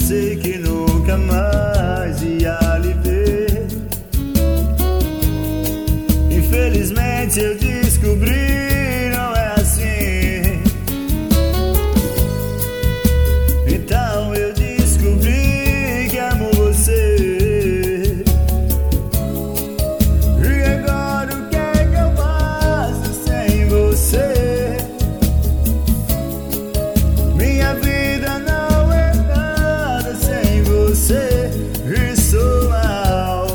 pensei que nunca mais ia lhe ver. Infelizmente eu descobri, não é assim. Então eu descobri que amo você. E agora o que é que eu faço sem você? Minha vida não é nada sem você. Estou mal.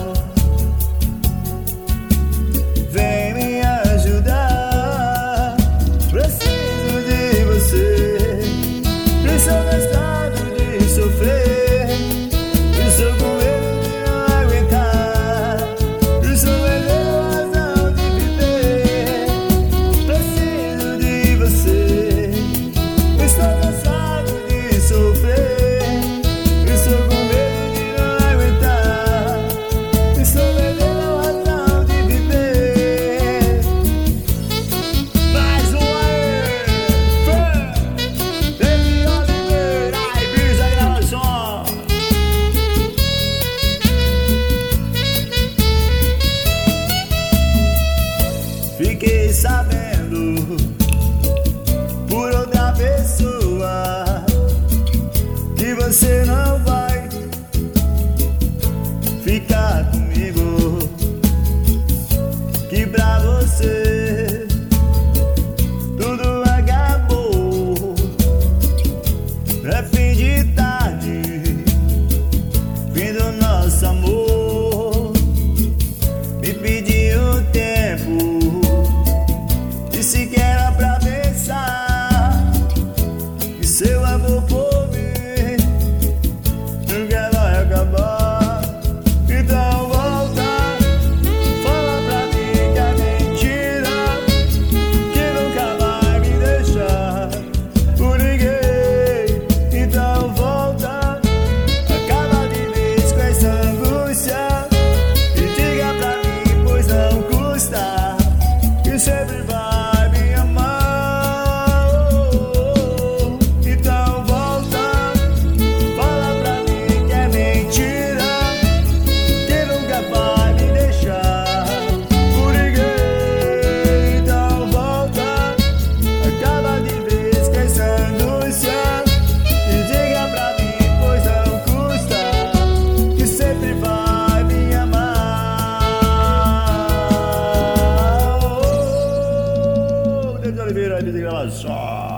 Vem me ajudar. Preciso de você. Estou cansado de sofrer. Estou com medo de não aguentar. Estou perdendo a razão de viver. Preciso de você. Estou cansado de sofrer. Estou com medo de não aguentar. Estou perdendo a razão de viver. Mais uma vez. David Oliveira, Ibiza Gravação. Fiquei sabendo por outra pessoa que você não vai ficar comigo, que pra você tudo acabou. É fim de tarde, fim do nosso amor. Me pediu tempo, disse que era pra pensar. E seu amor por mim nunca vai acabar. Então volta, fala pra mim que é mentira, que nunca vai me deixar por ninguém. Então volta, acaba de vez com essa angústia e diga pra mim, pois não custa, que sempre vai me amar. Então volta, fala pra mim que é mentira, que nunca vai me deixar por ninguém. Então volta, acaba de vez com essa angústia e diga pra mim, pois não custa, que sempre vai me amar. David Oliveira, Ibiza Gravação.